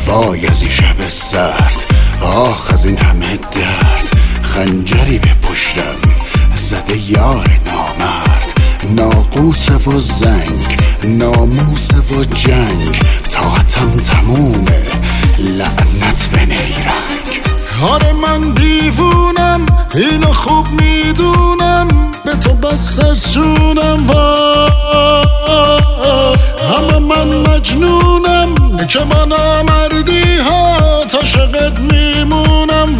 وای از این شب سرد، آخ از این همه درد. خنجری به پشتم زده یار نامرد، ناقوس و زنگ، ناموس و جنگ. طاقتم تمومه، لعنت به نیرنگ. آره من دیوونم، اینو خوب میدونم، به تو بس از جونم. همه من مجنونم که من نامردی ها عاشقت میمونم.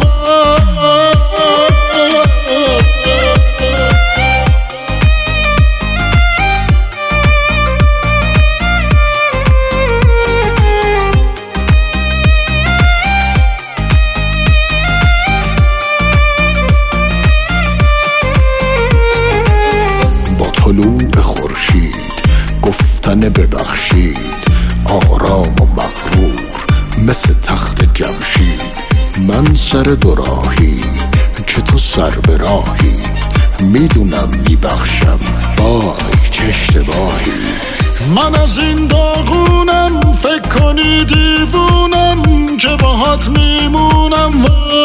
طلوع خورشید گفتن ببخشید، آرام و مغرور مثل تخت جمشید. من سر دوراهی که تو سر به راهی، میدونم میبخشم وای چه اشتباهی. من از این داغونم، فکر کنی دیوونم که باهات میمونم.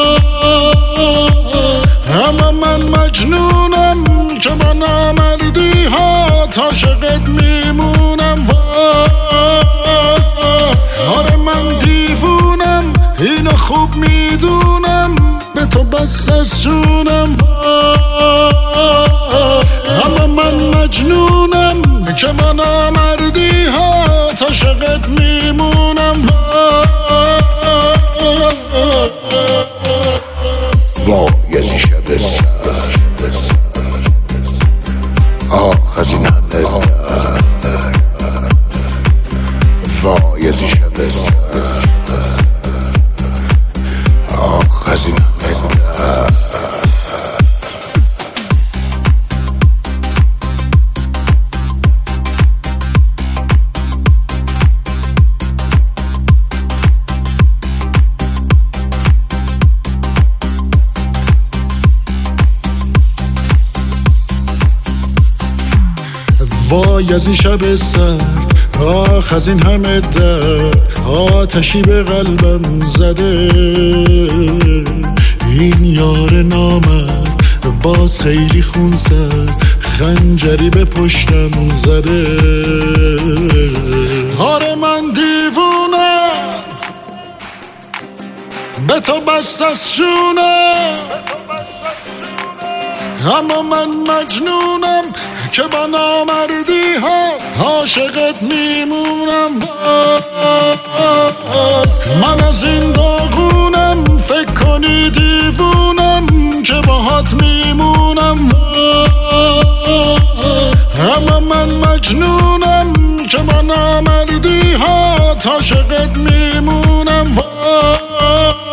اما من مجنونم که با نامردی ها عاشقت میمونم. آره من دیوونم، اینو خوب میدونم، به تو بس از جونم. اما من مجنونم که با نامردی ها عاشقت میمونم. وای از این شب سرد، آخ از این همه درد. وای از این شب سرد، آخ از این همه درد. وای از این شب سرد، آخ از این همه درد. آتشی به قلبم زده، این یار نامرد باز خیلی خون زد، خنجری به پشتم زده. آره من دیوونم، به تو بس از جونم. اما من مجنونم که با نامردی ها عاشقت میمونم. من از این داغونم، فکر کنی دیوونم که باهات میمونم. اما من مجنونم که با نامردی ها عاشقت میمونم.